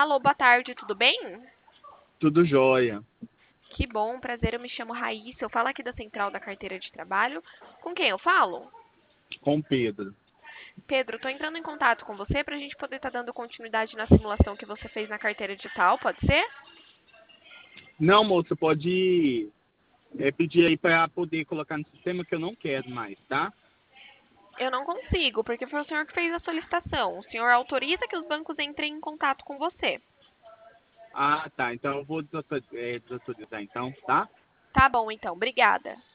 Alô, boa tarde, tudo bem? Tudo jóia. Que bom, prazer, eu me chamo Raíssa, eu falo aqui da Central da Carteira de Trabalho. Com quem eu falo? Com Pedro. Pedro, estou entrando em contato com você para a gente poder estar dando continuidade na simulação que você fez na carteira digital, pode ser? Não, moça, pode pedir aí para poder colocar no sistema que eu não quero mais, tá? Eu não consigo, porque foi o senhor que fez a solicitação. O senhor autoriza que os bancos entrem em contato com você. Ah, tá. Então eu vou desautorizar então, tá? Tá bom, então, obrigada.